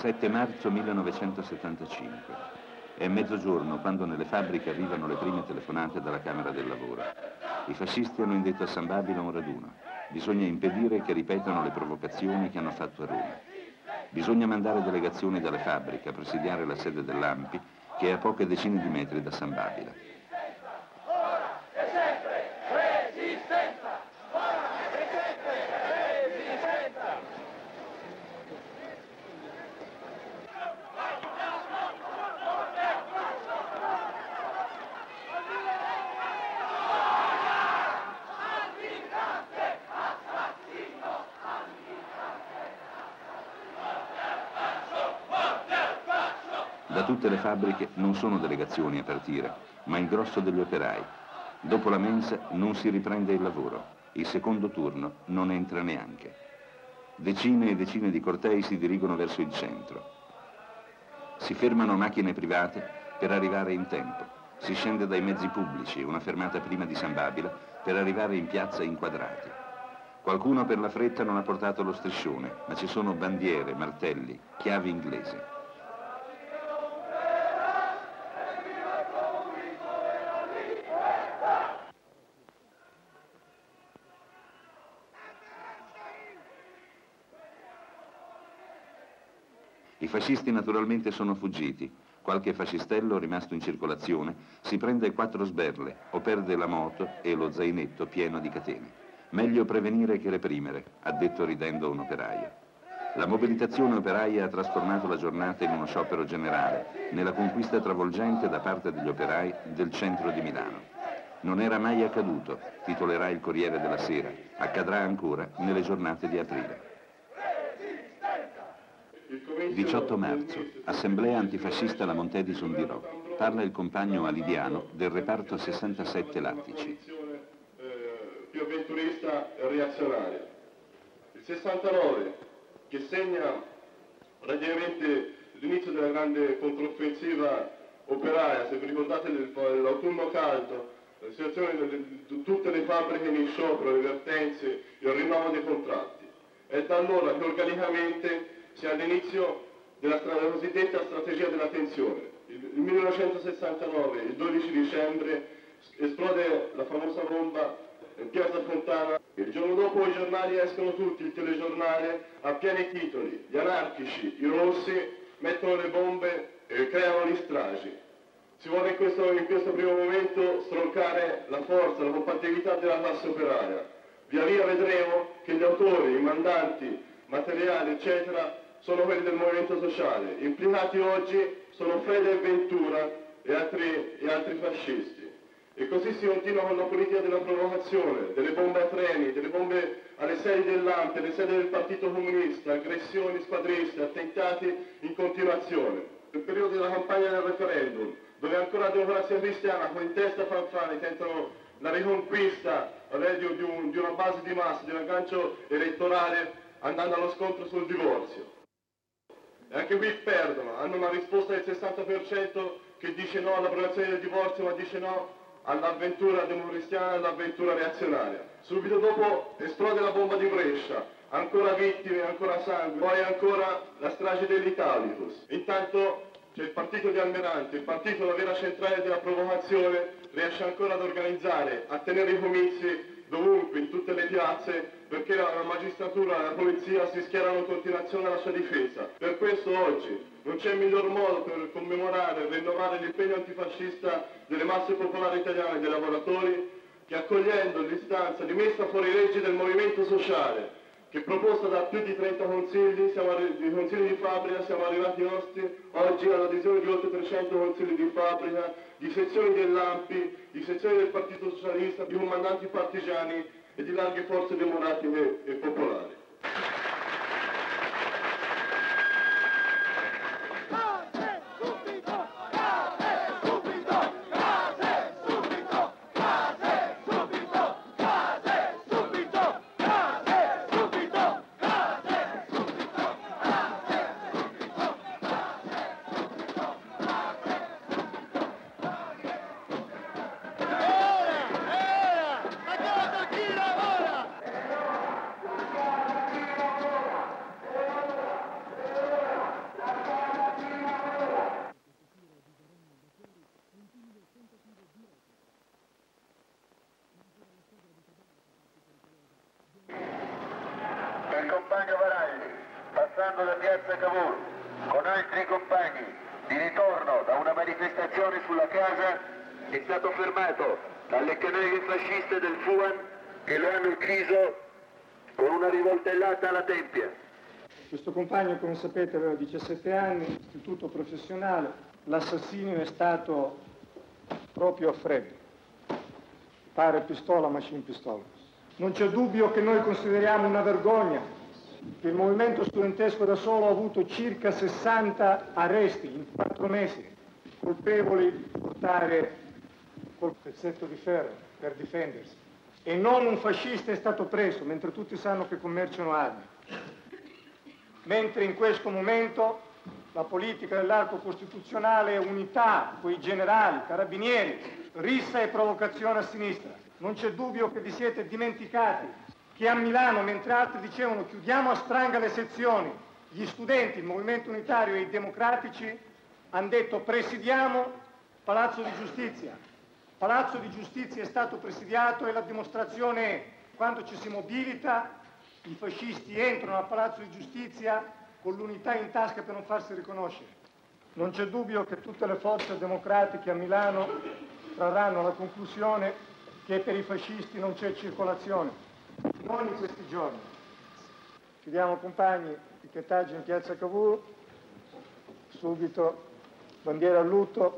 7 marzo 1975. È mezzogiorno quando nelle fabbriche arrivano le prime telefonate dalla Camera del Lavoro. I fascisti hanno indetto a San Babilo un raduno. Bisogna impedire che ripetano le provocazioni che hanno fatto a Roma. Bisogna mandare delegazioni dalle fabbriche a presidiare la sede dell'ANPI, che è a poche decine di metri da San Babila. Da tutte le fabbriche non sono delegazioni a partire, ma il grosso degli operai. Dopo la mensa non si riprende il lavoro, il secondo turno non entra neanche. Decine e decine di cortei si dirigono verso il centro. Si fermano macchine private per arrivare in tempo. Si scende dai mezzi pubblici, una fermata prima di San Babila, per arrivare in piazza inquadrati. Qualcuno per la fretta non ha portato lo striscione, ma ci sono bandiere, martelli, chiavi inglesi. I fascisti naturalmente sono fuggiti. Qualche fascistello rimasto in circolazione si prende 4 sberle o perde la moto e lo zainetto pieno di catene. Meglio prevenire che reprimere, ha detto ridendo un operaio. La mobilitazione operaia ha trasformato la giornata in uno sciopero generale, nella conquista travolgente da parte degli operai del centro di Milano. Non era mai accaduto, titolerà il Corriere della Sera. Accadrà ancora nelle giornate di aprile. 18 marzo, assemblea antifascista La Montedison di Rho. Parla il compagno alidiano del reparto 67 Lattici. Più avventurista e reazionaria. Il 69, che segna praticamente l'inizio della grande controffensiva operaia, se vi ricordate l'autunno caldo, la situazione di tutte le fabbriche in sciopero, le vertenze, il rinnovo dei contratti. È da allora che organicamente si è all'inizio della cosiddetta strategia della tensione. Il 1969, il 12 dicembre, esplode la famosa bomba in Piazza Fontana. Il giorno dopo i giornali escono tutti, il telegiornale a pieni titoli. Gli anarchici, i rossi, mettono le bombe e creano gli stragi. Si vuole in questo primo momento stroncare la forza, la compatibilità della classe operaia. Via via vedremo che gli autori, i mandanti, materiali, eccetera, sono quelli del movimento sociale. Implicati oggi sono Fede e Ventura e altri fascisti. E così si continua con la politica della provocazione, delle bombe a treni, delle bombe alle sedi dell'ANPI, alle sedi del Partito Comunista, aggressioni squadriste, attentati in continuazione. Nel periodo della campagna del referendum, dove ancora la Democrazia Cristiana con in testa Fanfani tentano la riconquista di una base di massa, di un aggancio elettorale, andando allo scontro sul divorzio. E anche qui perdono, hanno una risposta del 60% che dice no all'abrogazione del divorzio, ma dice no all'avventura democristiana e all'avventura reazionaria. Subito dopo esplode la bomba di Brescia, ancora vittime, ancora sangue, poi ancora la strage dell'Italicus. Intanto c'è il partito di Almirante, il partito, la vera centrale della provocazione, riesce ancora ad organizzare, a tenere i comizi dovunque, in tutte le piazze, perché la magistratura e la polizia si schierano in continuazione alla sua difesa. Per questo oggi non c'è miglior modo per commemorare e rinnovare l'impegno antifascista delle masse popolari italiane e dei lavoratori che accogliendo l'istanza di messa fuori legge del movimento sociale, che proposta da più di 30 consigli, di consigli di fabbrica, siamo arrivati oggi all'adesione di oltre 300 consigli di fabbrica, di sezioni dell'ANPI, di sezioni del Partito Socialista, di comandanti partigiani e di larghe forze democratiche e popolari. passando da piazza Cavour con altri compagni di ritorno da una manifestazione sulla casa, è stato fermato dalle canaglie fasciste del Fuan che lo hanno ucciso con una rivoltellata alla tempia. Questo compagno, come sapete, aveva 17 anni, istituto professionale. L'assassinio è stato proprio a freddo. Pare pistola, machine pistola. Non c'è dubbio che noi consideriamo una vergogna che il movimento studentesco da solo ha avuto circa 60 arresti in 4 mesi, colpevoli di portare col pezzetto di ferro per difendersi. E non un fascista è stato preso, mentre tutti sanno che commerciano armi. Mentre in questo momento la politica dell'arco costituzionale è unità, quei generali, carabinieri, rissa e provocazione a sinistra. Non c'è dubbio che vi siete dimenticati che a Milano, mentre altri dicevano chiudiamo a stranga le sezioni, gli studenti, il Movimento Unitario e i democratici hanno detto presidiamo Palazzo di Giustizia. Palazzo di Giustizia è stato presidiato e la dimostrazione è quando ci si mobilita, i fascisti entrano al Palazzo di Giustizia con l'unità in tasca per non farsi riconoscere. Non c'è dubbio che tutte le forze democratiche a Milano trarranno la conclusione che per i fascisti non c'è circolazione, non in questi giorni. Chiudiamo, compagni, etichettaggio in piazza Cavour, subito, bandiera a lutto.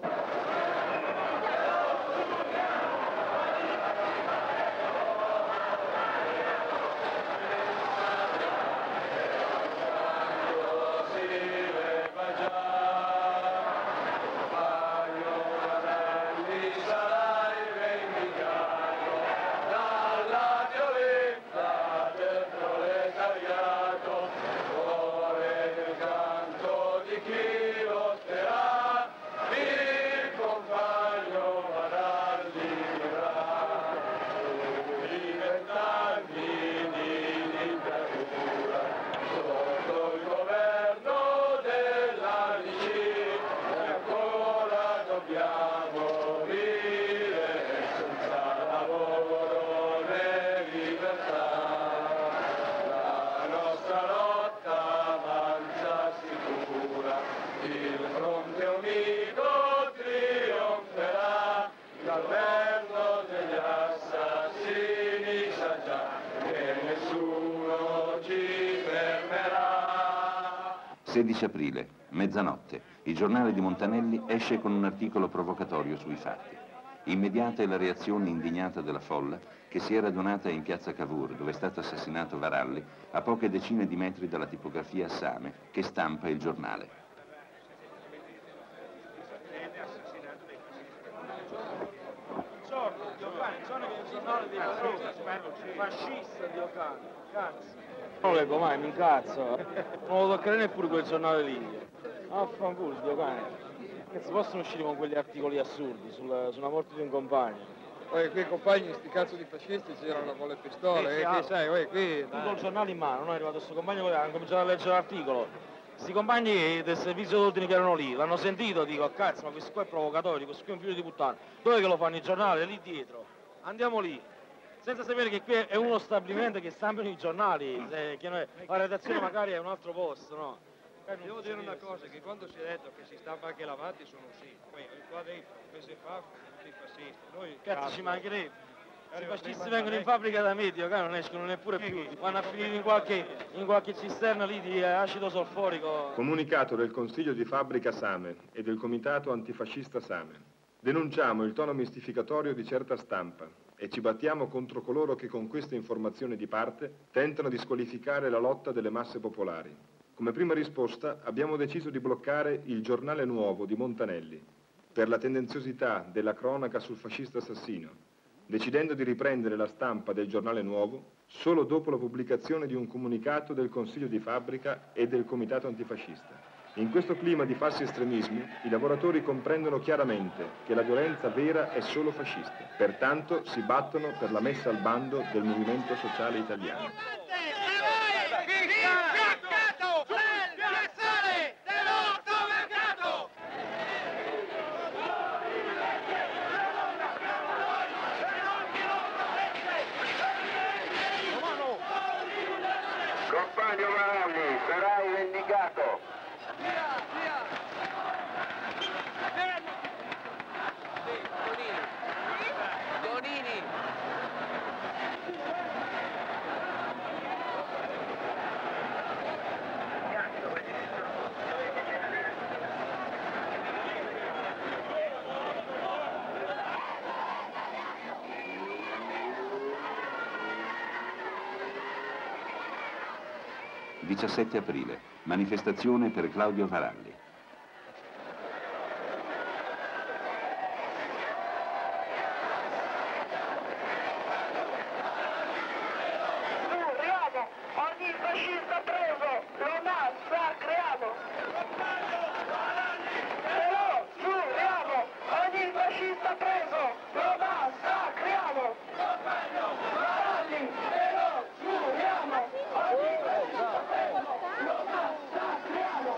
Governo degli assassini sa già che nessuno ci fermerà. 16 aprile, mezzanotte, il giornale di Montanelli esce con un articolo provocatorio sui fatti. Immediata è la reazione indignata della folla che si è radunata in piazza Cavour, dove è stato assassinato Varalli, a poche decine di metri dalla tipografia Same che stampa il giornale. Fascista Dio cazzo. Non lo leggo mai, mi incazzo. Non lo toccherei neppure quel giornale lì. Affanculo, Dio cane. Che si possono uscire con quegli articoli assurdi sulla morte di un compagno. Poi qui i compagni, sti cazzo di fascisti, girano con le pistole, che sai, qui... Tutto il giornale in mano, non è arrivato questo compagno, hanno cominciato a leggere l'articolo. Questi compagni del servizio d'ordine che erano lì, l'hanno sentito, dico, cazzo, ma questo qua è provocatorio, questo qui è un figlio di puttana. Dove che lo fanno i giornali? Lì dietro. Andiamo lì. Senza sapere che qui è uno stabilimento che stampano i giornali, che la redazione magari è un altro posto, no? Devo dire una cosa, che quando si è detto che si stampa anche lavati sono sì, poi qua dentro, mese fa, tutti i fascisti, noi... Cazzo, ci mancherebbe. Se i fascisti vengono in fabbrica da medio, non escono neppure più, vanno a finire in qualche cisterna lì di acido solforico. Comunicato del Consiglio di Fabbrica Same e del Comitato Antifascista Same. Denunciamo il tono mistificatorio di certa stampa e ci battiamo contro coloro che con queste informazioni di parte tentano di squalificare la lotta delle masse popolari. Come prima risposta abbiamo deciso di bloccare il Giornale Nuovo di Montanelli per la tendenziosità della cronaca sul fascista assassino, decidendo di riprendere la stampa del Giornale Nuovo solo dopo la pubblicazione di un comunicato del Consiglio di Fabbrica e del Comitato Antifascista. In questo clima di falsi estremismi, i lavoratori comprendono chiaramente che la violenza vera è solo fascista. Pertanto si battono per la messa al bando del movimento sociale italiano. Compagno Varalli, Sarai vendicato. Donini. 17 aprile, manifestazione per Claudio Varalli. Giuriamo, ogni fascista preso, lo massacriamo. Però, giuriamo, ogni fascista preso, lo massacriamo. Varalli, però, giuriamo, ogni fascista preso, lo massacriamo.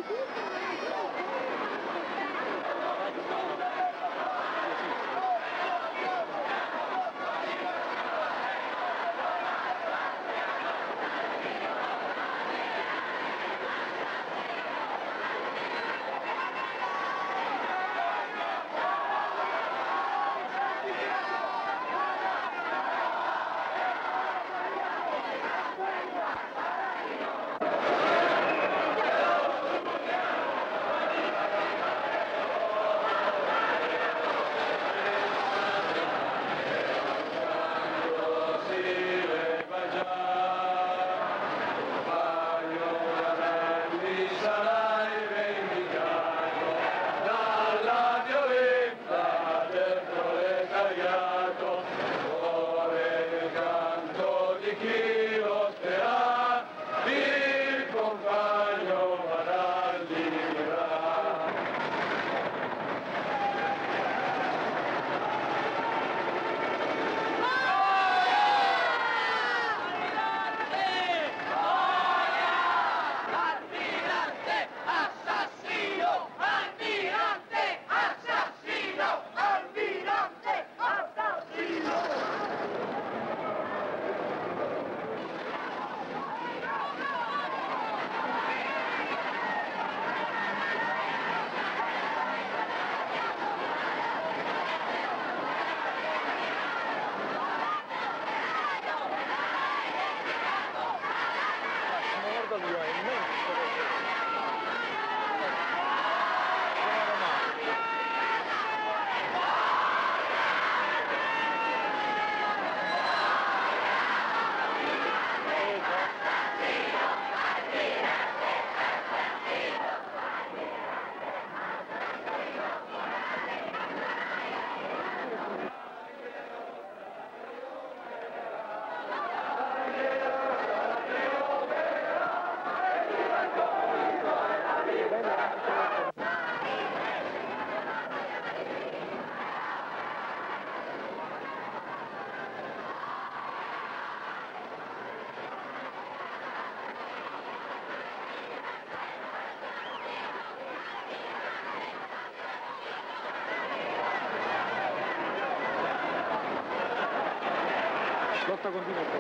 Lotta continua a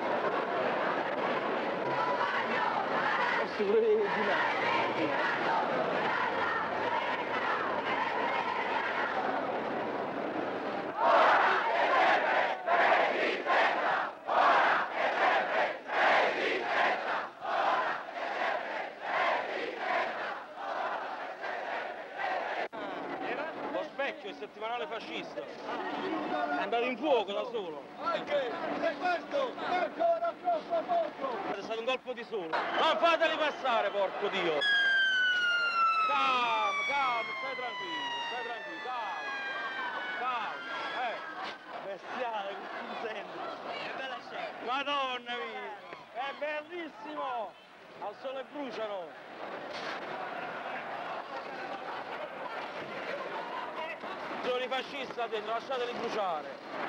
sicuro di là. Il settimanale fascista è andato in fuoco da solo. Anche se questo è ancora troppo poco. È stato un colpo di sole. Non fateli passare, porco Dio. Calmo, calmo, stai tranquillo, calmo. Bestiale, che sembra. Che bella scena. Madonna mia, è bellissimo. Al sole bruciano. Sono i fascisti là dentro, lasciateli bruciare.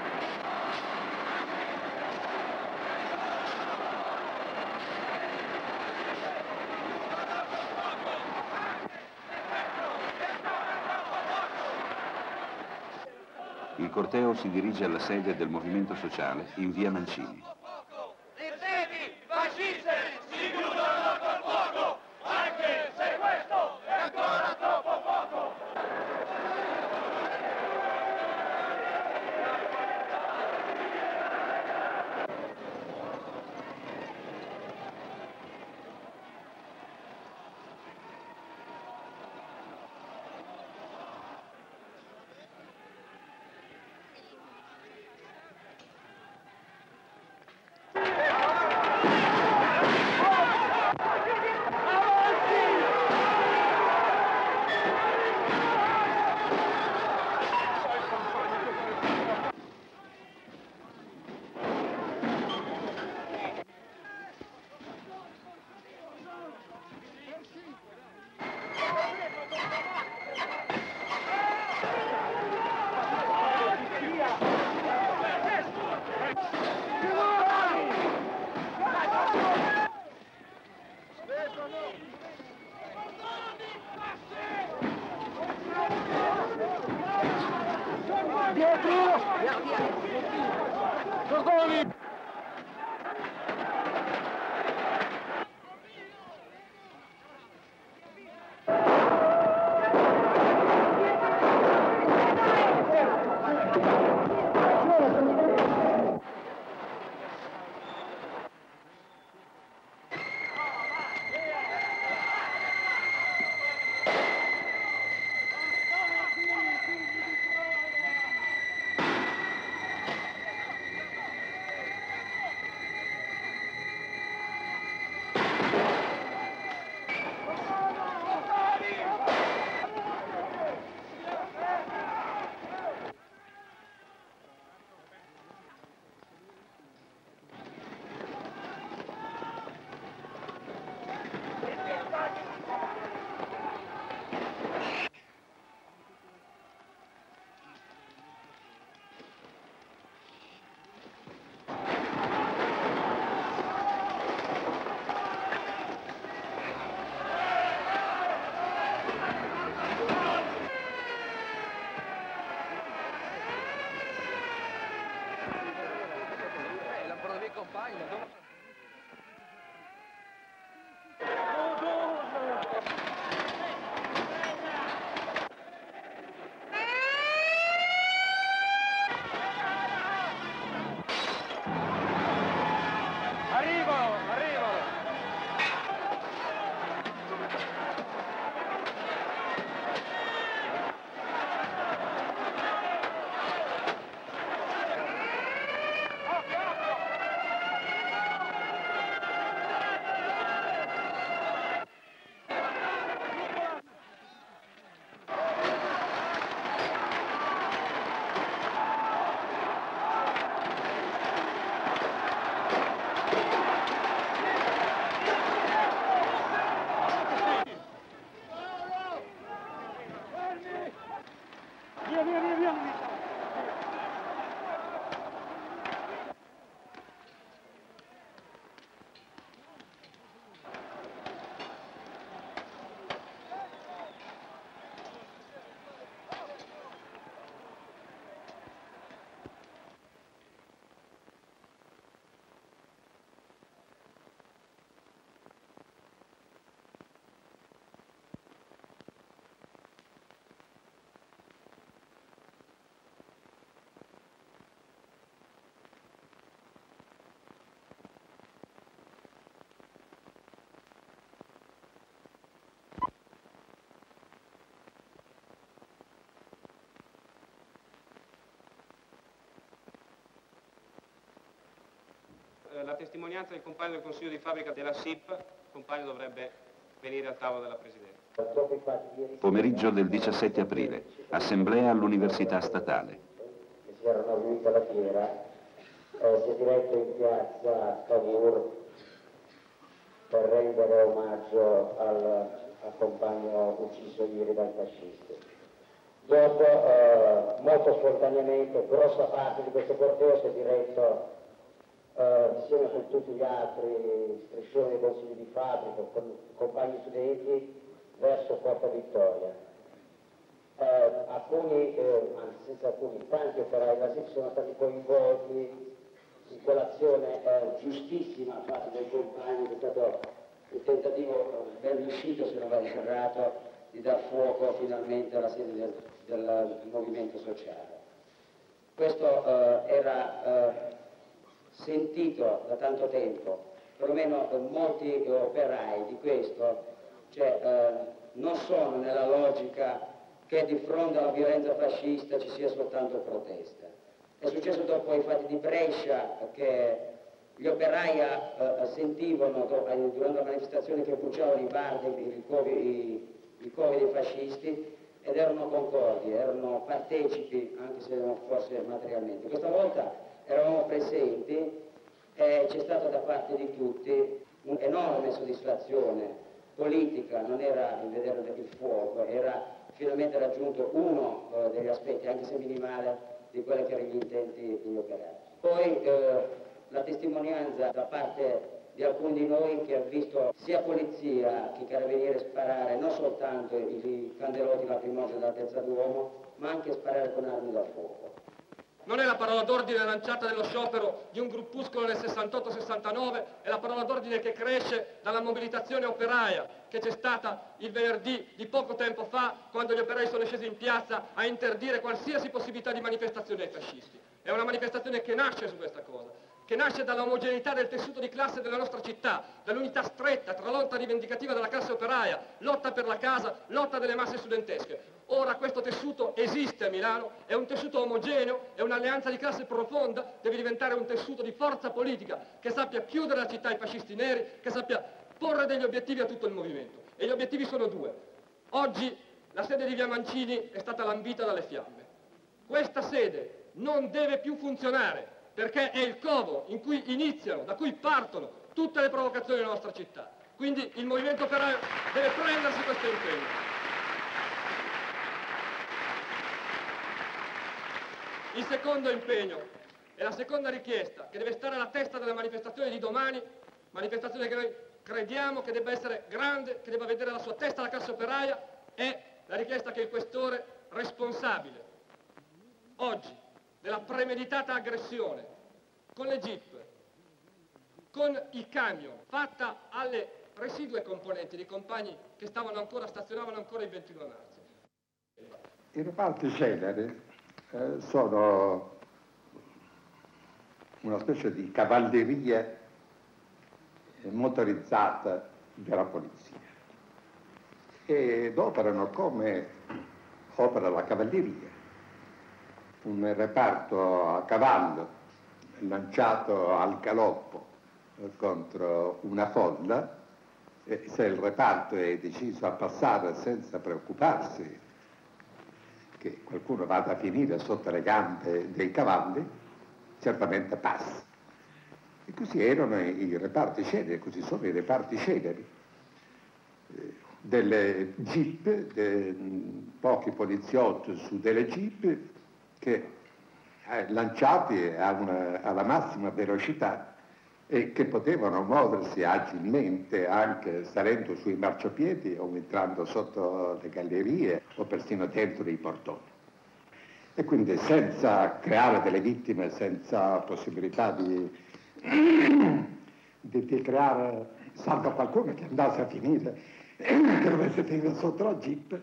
Il corteo si dirige alla sede del Movimento Sociale in via Mancini. Le sedi fasciste si chiudono col fuoco! la testimonianza del compagno del Consiglio di fabbrica della SIP, il compagno dovrebbe venire al tavolo della Presidenza. Pomeriggio del 17 aprile, assemblea all'Università Statale. Si erano riuniti alla fiera, si è diretto in piazza Cavour per rendere omaggio al compagno ucciso ieri dai fascisti. Dopo, molto spontaneamente, grossa parte di questo corteo si è diretto insieme con tutti gli altri striscioni dei consigli di fabbrica, con compagni studenti, verso Porta Vittoria. Anzi senza alcuni, tanti operai della SIP sono stati coinvolti in quell'azione giustissima fatta dai compagni, che è stato un tentativo ben riuscito, se non va errato, di dar fuoco finalmente alla sede del movimento sociale. Questo era sentito da tanto tempo, perlomeno molti operai di questo, non sono nella logica che di fronte alla violenza fascista ci sia soltanto protesta. È successo dopo i fatti di Brescia che gli operai sentivano durante la manifestazione che bruciavano i bar, i covi dei fascisti, ed erano concordi, erano partecipi, anche se non forse materialmente. Questa volta eravamo presenti e c'è stata da parte di tutti un'enorme soddisfazione politica, non era il vedere il fuoco, era finalmente raggiunto uno degli aspetti, anche se minimale, di quelli che erano gli intenti degli operai. Poi la testimonianza da parte di alcuni di noi che ha visto sia polizia che carabinieri sparare non soltanto i candelotti lacrimogeni dalla Piazza Duomo, ma anche sparare con armi da fuoco. Non è la parola d'ordine lanciata nello sciopero di un gruppuscolo nel 68-69, è la parola d'ordine che cresce dalla mobilitazione operaia che c'è stata il venerdì di poco tempo fa, quando gli operai sono scesi in piazza a interdire qualsiasi possibilità di manifestazione ai fascisti. È una manifestazione che nasce su questa cosa, che nasce dall'omogeneità del tessuto di classe della nostra città, dall'unità stretta tra lotta rivendicativa della classe operaia, lotta per la casa, lotta delle masse studentesche. Ora questo tessuto esiste a Milano, è un tessuto omogeneo, è un'alleanza di classe profonda, deve diventare un tessuto di forza politica che sappia chiudere la città ai fascisti neri, che sappia porre degli obiettivi a tutto il movimento. E gli obiettivi sono due. Oggi la sede di Via Mancini è stata lambita dalle fiamme. Questa sede non deve più funzionare, perché è il covo in cui iniziano, da cui partono tutte le provocazioni della nostra città. Quindi il movimento operaio deve prendersi questo impegno. Il secondo impegno e la seconda richiesta che deve stare alla testa della manifestazione di domani, manifestazione che noi crediamo che debba essere grande, che debba vedere alla sua testa la classe operaia, è la richiesta che il questore responsabile oggi della premeditata aggressione con le jeep, con i camion, fatta alle residue componenti dei compagni che stazionavano ancora il 22 marzo. I reparti celere sono una specie di cavalleria motorizzata della polizia ed operano come opera la cavalleria, un reparto a cavallo lanciato al galoppo contro una folla, e se il reparto è deciso a passare senza preoccuparsi che qualcuno vada a finire sotto le gambe dei cavalli, certamente passa. E così erano i reparti celeri, così sono i reparti celeri. Delle jeep, pochi poliziotti su delle jeep che lanciati alla massima velocità e che potevano muoversi agilmente anche salendo sui marciapiedi o entrando sotto le gallerie o persino dentro i portoni. E quindi senza creare delle vittime, senza possibilità di creare, salvo qualcuno che andasse a finire, che dovesse finire sotto la jeep.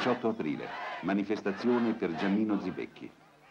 18 aprile, manifestazione per Giannino Zibecchi.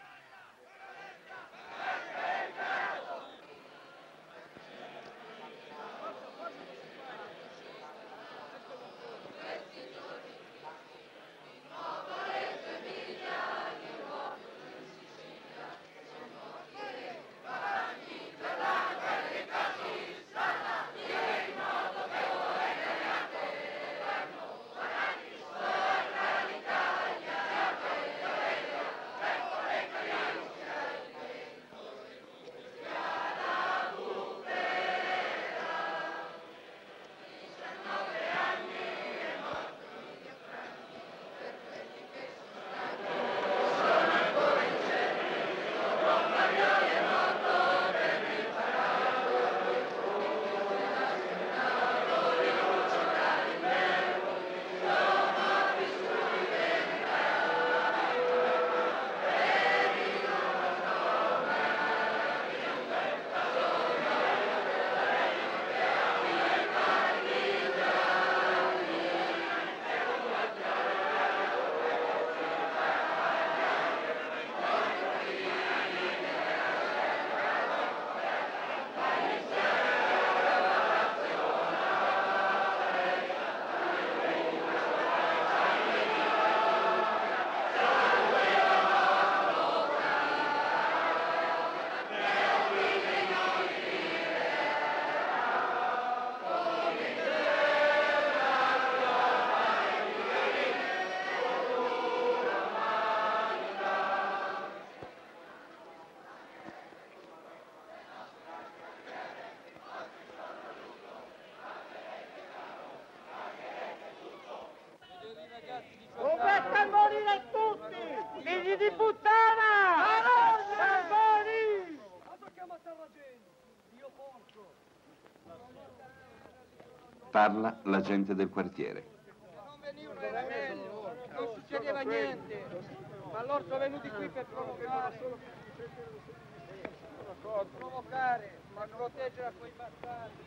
Dovete morire tutti! Figli di puttana! Salvoni! Parla la gente del quartiere. Non venivano era meglio, non succedeva niente, ma loro sono venuti qui per provocare, per proteggere a quei bastardi.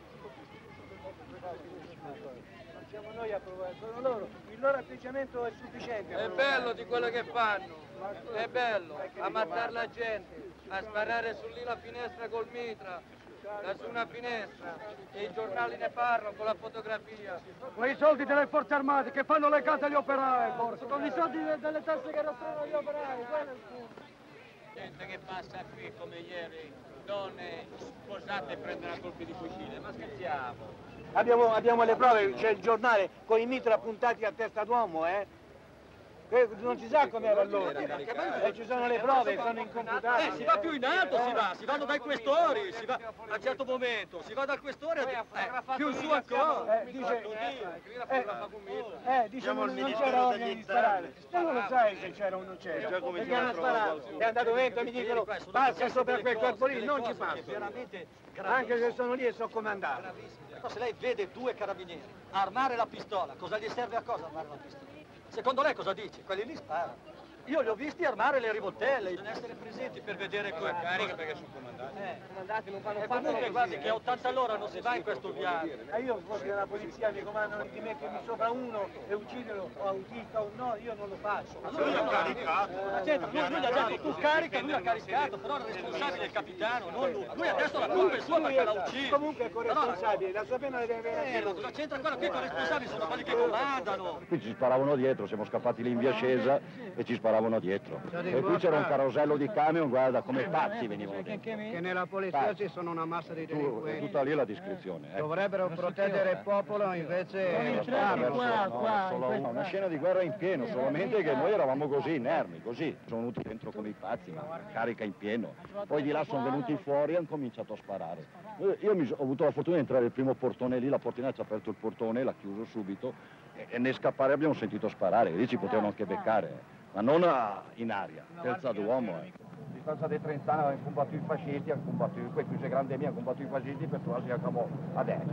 Non siamo noi a provare, sono loro, il loro atteggiamento è sufficiente. È bello di quello che fanno, è bello, ammazzare la gente, a sparare su lì la finestra col mitra, da su una finestra, e i giornali ne parlano con la fotografia. Quei soldi delle forze armate che fanno le case agli operai, forse, con i soldi delle tasse che restano agli operai, quello è il punto. Gente che passa qui come ieri, donne sposate e prendono a colpi di fucile, ma scherziamo. Abbiamo le prove, c'è il giornale con i mitra puntati a testa d'uomo, non si sa com'era allora, ci sono le prove, sono incomputabili. Si va più in alto, si vanno dai questori, si va a un certo momento, si va dal questore più su ancora. Dice non c'era ordine di sparare. Tu non lo sai se c'era o non c'era. Perché hanno sparato. È andato vento e mi dicono passa sopra quel corpo lì, non ci passo. Anche se sono lì e so come andare. Però se lei vede due carabinieri armare la pistola, cosa gli serve a cosa armare la pistola? Secondo lei cosa dice? Quelli lì sparano. Io li ho visti armare le rivoltelle, bisogna essere presenti per vedere come carica perché sono comandati. Comandati non fanno E comunque guardi che a 80 all'ora non si va in questo viaggio. Io forse dalla polizia mi comandano di mettermi sopra uno e ucciderlo, o autista o no, io non lo faccio. Lui ha caricato. Lui gli ha detto tu carica, lui ha caricato, però il responsabile è il capitano, non lui. Lui adesso la colpa è sua perché l'ha ucciso. Comunque è corresponsabile, la sua pena deve avere. Ma cosa c'entra quello? Che i corresponsabili sono quelli che comandano. Qui ci sparavano dietro, siamo scappati lì in via Scesa e ci sparavano dietro. E qui c'era un carosello di camion, guarda, come pazzi venivano dentro. Che nella polizia ci sono una massa di delinquenti. È tutta lì la descrizione. Dovrebbero proteggere il popolo, invece... Una scena di guerra in pieno, solamente che noi eravamo così inermi, così. Sono venuti dentro come i pazzi, ma carica in pieno. Poi di là sono venuti fuori e hanno cominciato a sparare. Io ho avuto la fortuna di entrare nel primo portone lì, la portina ci ha aperto il portone, l'ha chiuso subito e nel scappare abbiamo sentito sparare, lì ci potevano anche beccare. Ma non in aria, terza d'uomo. A distanza dei 30 anni hanno combattuto i fascisti, hanno combattuto questi grandi miei, hanno combattuto i fascisti per trovarsi a Camò. Adesso.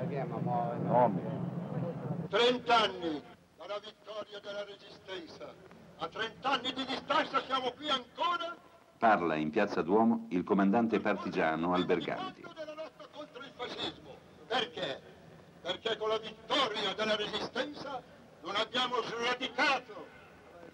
30 anni dalla vittoria della Resistenza. A 30 anni di distanza siamo qui ancora. Parla in Piazza Duomo il comandante partigiano Alberganti. Della lotta contro il fascismo. Perché? Perché con la vittoria della Resistenza non abbiamo sradicato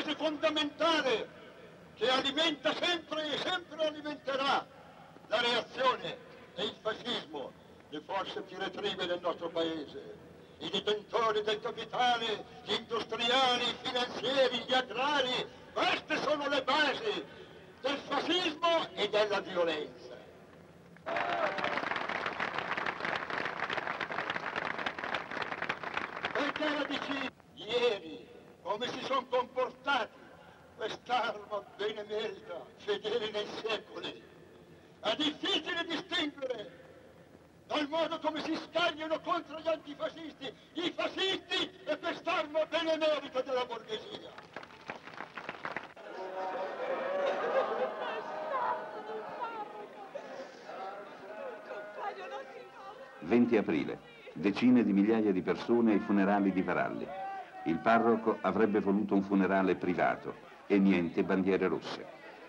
base fondamentale che alimenta sempre e sempre alimenterà la reazione e il fascismo, le forze direttrive del nostro paese, i detentori del capitale, gli industriali, i finanzieri, gli agrari. Queste sono le basi del fascismo e della violenza. Perché la DC ieri, come si sono comportati quest'arma benemerita, fedele nei secoli, è difficile distinguere dal modo come si scagliano contro gli antifascisti, i fascisti e quest'arma benemerita della borghesia. 20 aprile. Decine di migliaia di persone ai funerali di Varalli. Il parroco avrebbe voluto un funerale privato e niente bandiere rosse.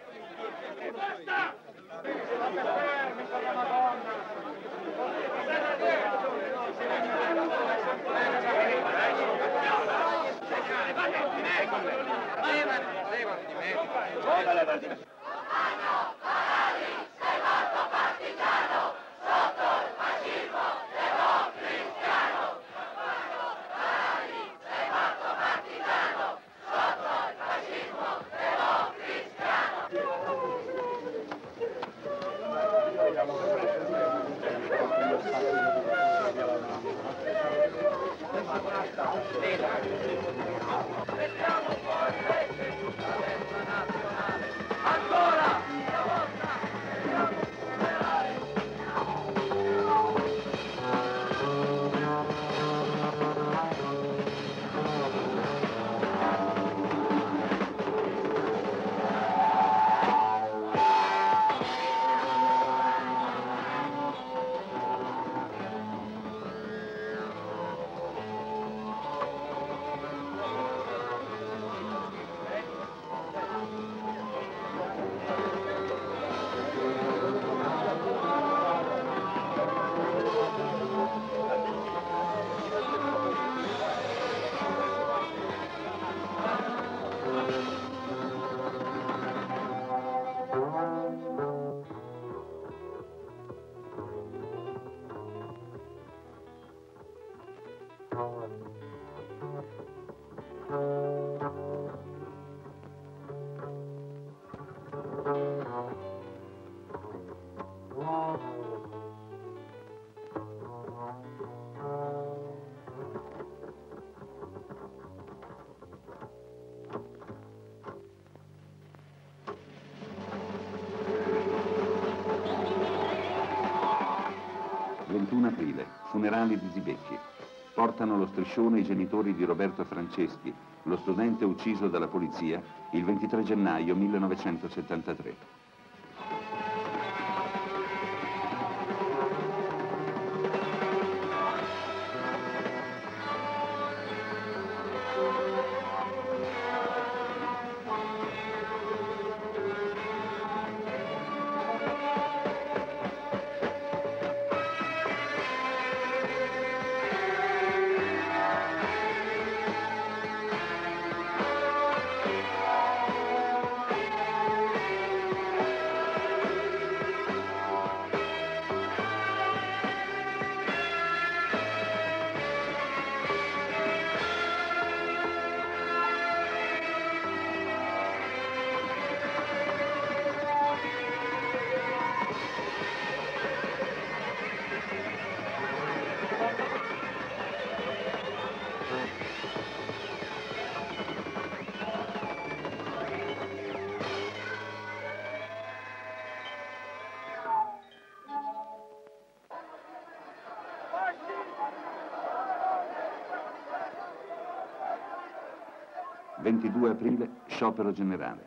Aprile, funerali di Zibecchi. Portano lo striscione i genitori di Roberto Franceschi, lo studente ucciso dalla polizia il 23 gennaio 1973. Il 22 aprile, sciopero generale.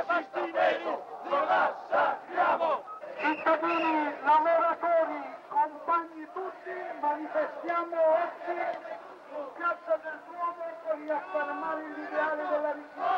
fascisti neri lo massacriamo! Cittadini, lavoratori, compagni tutti, manifestiamo oggi in Piazza del Duomo per riaffermare l'ideale della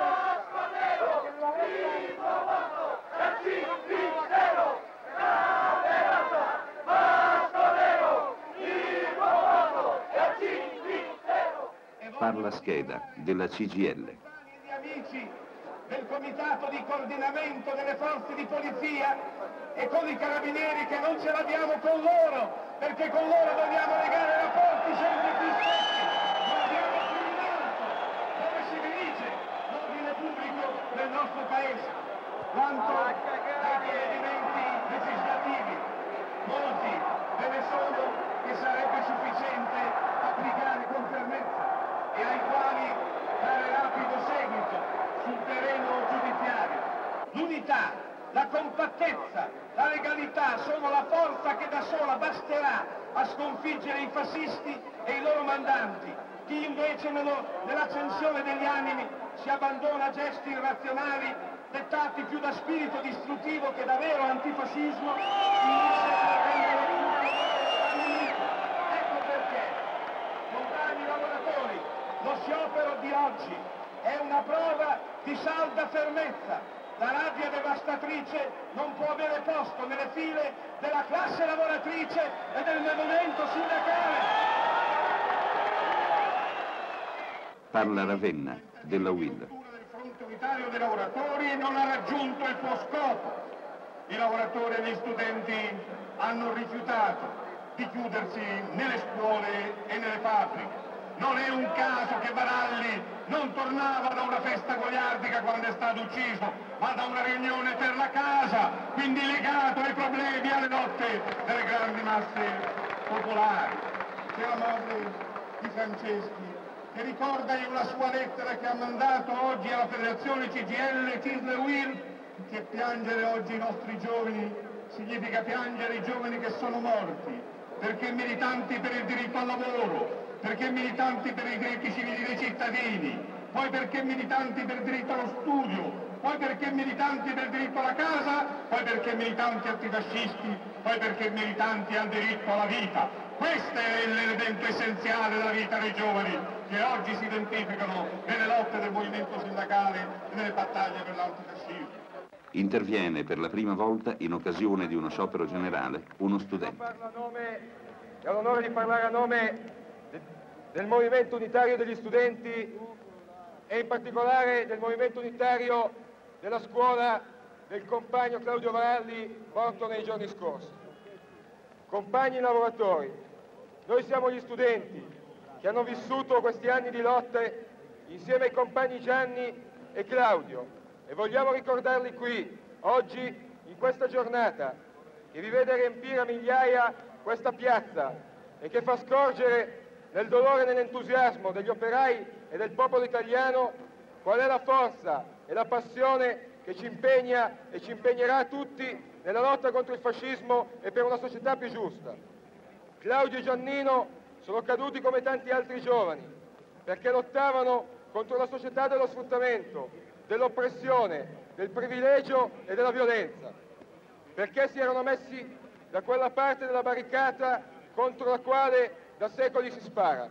Parla Scheda, della CGIL. Gli amici del Comitato di Coordinamento delle Forze di Polizia e con i Carabinieri che non ce l'abbiamo con loro, perché con loro dobbiamo legare rapporti sempre più stretti. Guardiamo più in alto, dove si dirige l'ordine pubblico del nostro Paese. Quanto ai provvedimenti legislativi, molti ve ne sono che sarebbe sufficiente applicare con fermezza e ai quali dare rapido seguito sul terreno giudiziario. L'unità, la compattezza, la legalità sono la forza che da sola basterà a sconfiggere i fascisti e i loro mandanti. Chi invece nell'accensione degli animi si abbandona a gesti irrazionali dettati più da spirito distruttivo che da vero antifascismo finisce per rendere unito. Ecco perché, compagni lavoratori, lo sciopero di oggi è una prova di salda fermezza. La rabbia devastatrice non può avere posto nelle file della classe lavoratrice e del movimento sindacale. Parla Ravenna, della UIL. Il Fronte Unitario dei Lavoratori non ha raggiunto il suo scopo. I lavoratori e gli studenti hanno rifiutato di chiudersi nelle scuole e nelle fabbriche. Non è un caso che Baralli non tornava da una festa goliardica quando è stato ucciso, ma da una riunione per la casa, quindi legato ai problemi e alle lotte delle grandi masse popolari. C'è la moglie di Franceschi che ricorda in una sua lettera che ha mandato oggi alla Federazione CGIL, CISL e UIL, che piangere oggi i nostri giovani significa piangere i giovani che sono morti, perché militanti per il diritto al lavoro, perché militanti per i diritti civili dei cittadini, poi perché militanti per il diritto allo studio, poi perché militanti per il diritto alla casa, poi perché militanti antifascisti, poi perché militanti al diritto alla vita. Questo è l'elemento essenziale della vita dei giovani che oggi si identificano nelle lotte del movimento sindacale e nelle battaglie per l'antifascismo. Interviene per la prima volta in occasione di uno sciopero generale uno studente. Ho l'onore di parlare a nome del Movimento Unitario degli Studenti e in particolare del Movimento Unitario della scuola del compagno Claudio Baralli, morto nei giorni scorsi. Compagni lavoratori, noi siamo gli studenti che hanno vissuto questi anni di lotte insieme ai compagni Gianni e Claudio e vogliamo ricordarli qui, oggi, in questa giornata, che vi vede riempire a migliaia questa piazza e che fa scorgere nel dolore e nell'entusiasmo degli operai e del popolo italiano qual è la forza e la passione che ci impegna e ci impegnerà tutti nella lotta contro il fascismo e per una società più giusta. Claudio e Giannino sono caduti come tanti altri giovani perché lottavano contro la società dello sfruttamento, dell'oppressione, del privilegio e della violenza, perché si erano messi da quella parte della barricata contro la quale da secoli si spara.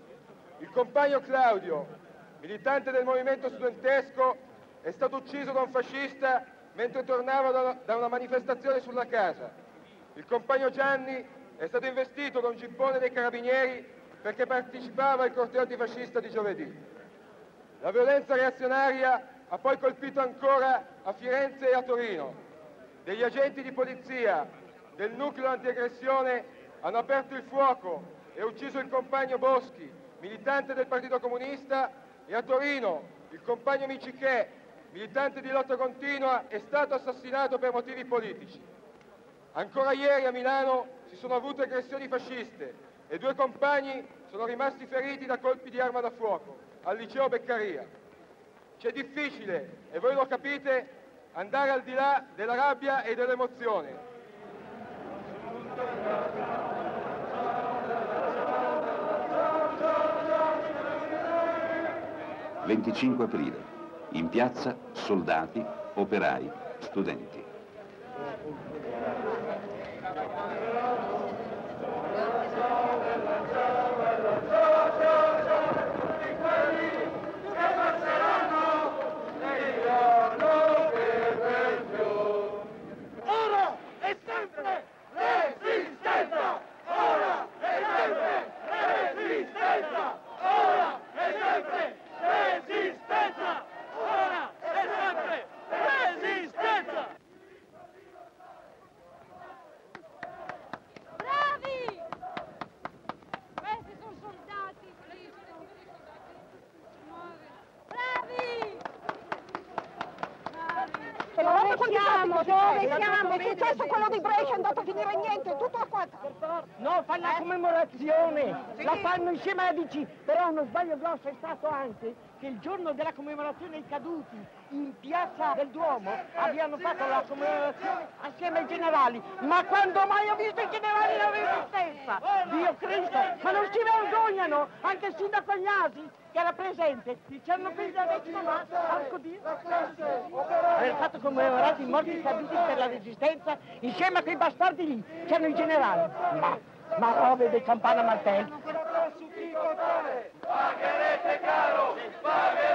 Il compagno Claudio, militante del movimento studentesco, è stato ucciso da un fascista mentre tornava da una manifestazione sulla casa. Il compagno Gianni è stato investito da un gippone dei carabinieri perché partecipava al corteo antifascista di giovedì. La violenza reazionaria ha poi colpito ancora a Firenze e a Torino. Degli agenti di polizia del nucleo antiaggressione hanno aperto il fuoco e ucciso il compagno Boschi, militante del Partito Comunista, e a Torino il compagno Micichè, militante di lotta continua, è stato assassinato per motivi politici. Ancora ieri a Milano si sono avute aggressioni fasciste e 2 compagni sono rimasti feriti da colpi di arma da fuoco al liceo Beccaria. C'è difficile, e voi lo capite, andare al di là della rabbia e dell'emozione. 25 aprile. In piazza soldati, operai, studenti. Dove siamo? È successo quello di Brescia, è andato a finire niente, tutto a quattro. No, fanno la commemorazione, la fanno insieme a DC, però uno sbaglio grosso è stato anche che il giorno della commemorazione ai caduti in piazza del Duomo abbiano fatto la commemorazione assieme ai generali. Ma quando mai ho visto i generali la resistenza? Dio Cristo, ma non si vergognano? Anche il sindaco Agnasi, che era presente, ci hanno preso la decima arco di aver fatto commemorare i morti caduti per la resistenza insieme a quei bastardi lì, c'erano i generali. Ma robe di campana martello. Pagherete caro!